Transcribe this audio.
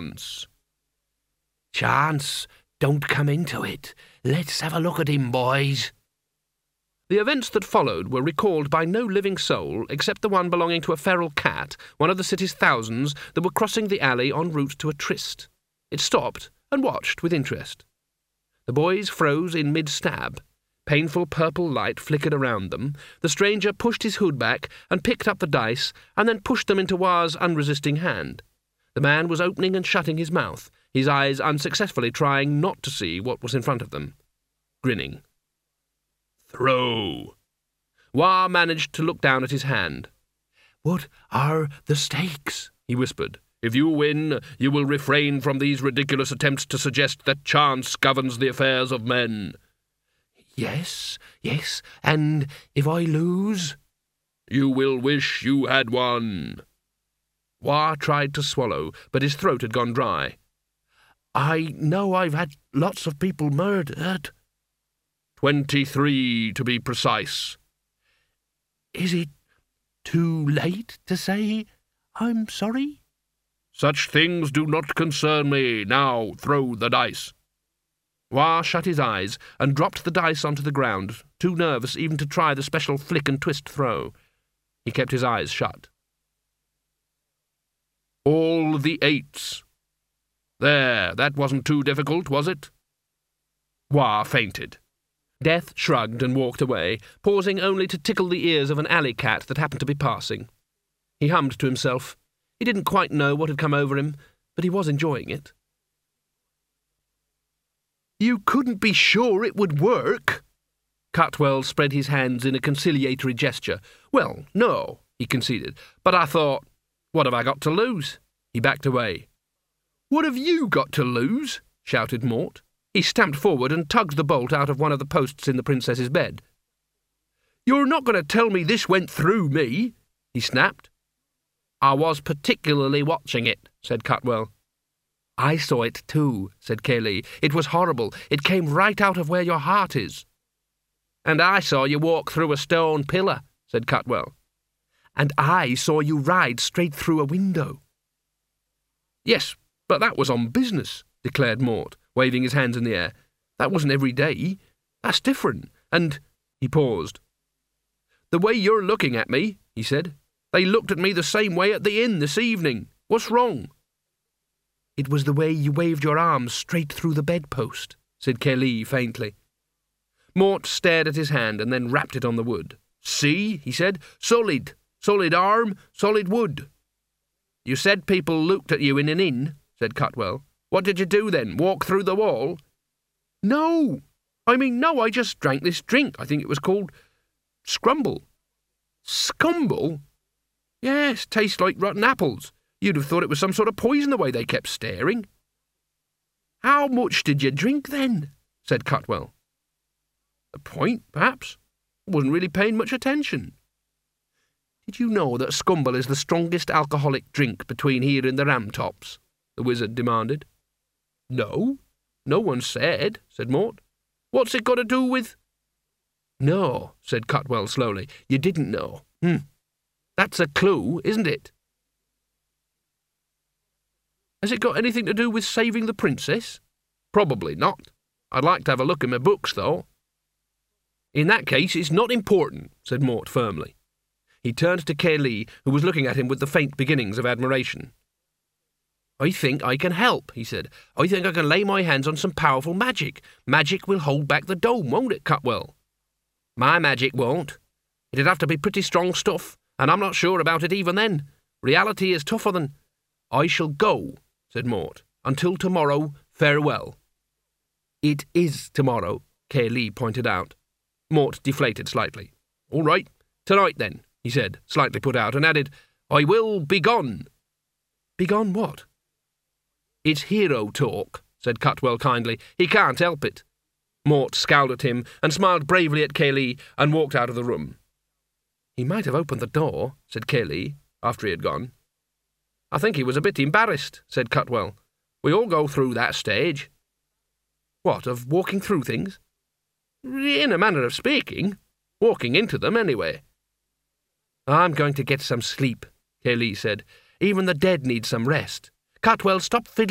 chance. Chance, don't come into it. Let's have a look at him, boys. The events that followed were recalled by no living soul except the one belonging to a feral cat, one of the city's thousands that were crossing the alley en route to a tryst. It stopped and watched with interest. The boys froze in mid-stab. Painful purple light flickered around them. The stranger pushed his hood back and picked up the dice and then pushed them into Wa's unresisting hand. The man was opening and shutting his mouth, his eyes unsuccessfully trying not to see what was in front of them. Grinning. Throw. Wa managed to look down at his hand. What are the stakes? He whispered. If you win, you will refrain from these ridiculous attempts to suggest that chance governs the affairs of men. Yes, and if I lose? You will wish you had won. Wa tried to swallow, but his throat had gone dry. I know I've had lots of people murdered. 23, to be precise. Is it too late to say I'm sorry? Such things do not concern me. Now throw the dice. Wa shut his eyes and dropped the dice onto the ground, too nervous even to try the special flick and twist throw. He kept his eyes shut. All the 8s. There, that wasn't too difficult, was it? Wa fainted. Death shrugged and walked away, pausing only to tickle the ears of an alley cat that happened to be passing. He hummed to himself. He didn't quite know what had come over him, but he was enjoying it. You couldn't be sure it would work? Cutwell spread his hands in a conciliatory gesture. Well, no, he conceded, but I thought, what have I got to lose? He backed away. What have you got to lose? Shouted Mort. He stamped forward and tugged the bolt out of one of the posts in the princess's bed. You're not going to tell me this went through me, he snapped. I was particularly watching it, said Cutwell. I saw it too, said Kaylee. It was horrible. It came right out of where your heart is. And I saw you walk through a stone pillar, said Cutwell. And I saw you ride straight through a window. Yes, but that was on business, declared Mort, waving his hands in the air. That wasn't every day. That's different. And he paused. The way you're looking at me, he said. They looked at me the same way at the inn this evening. What's wrong? It was the way you waved your arms straight through the bedpost, said Kaylee faintly. Mort stared at his hand and then rapped it on the wood. See, he said. Solid. Solid arm, solid wood. You said people looked at you in an inn, said Cutwell. What did you do then? Walk through the wall? No, I just drank this drink. I think it was called Scrumble. Scumble? Yes, tastes like rotten apples. You'd have thought it was some sort of poison the way they kept staring. How much did you drink then? Said Cutwell. A pint, perhaps. I wasn't really paying much attention. Did you know that Scumble is the strongest alcoholic drink between here and the Ramtops? The wizard demanded. No, no one said, said Mort. What's it got to do with... No, said Cutwell slowly. You didn't know. That's a clue, isn't it? Has it got anything to do with saving the princess? Probably not. I'd like to have a look in my books, though. In that case, it's not important, said Mort firmly. He turned to Kaylee, who was looking at him with the faint beginnings of admiration. I think I can help, he said. I think I can lay my hands on some powerful magic. Magic will hold back the dome, won't it, Cutwell? My magic won't. It'd have to be pretty strong stuff, and I'm not sure about it even then. Reality is tougher than... I shall go, said Mort. Until tomorrow, farewell. It is tomorrow, Kaylee pointed out. Mort deflated slightly. All right, tonight then, he said, slightly put out, and added, I will be gone. Be gone what? It's hero talk, said Cutwell kindly. He can't help it. Mort scowled at him and smiled bravely at Kaylee and walked out of the room. He might have opened the door, said Kaylee, after he had gone. I think he was a bit embarrassed, said Cutwell. We all go through that stage. What, of walking through things? In a manner of speaking. Walking into them, anyway. I'm going to get some sleep, Kaylee said. Even the dead need some rest. Cutwell, stop fiddling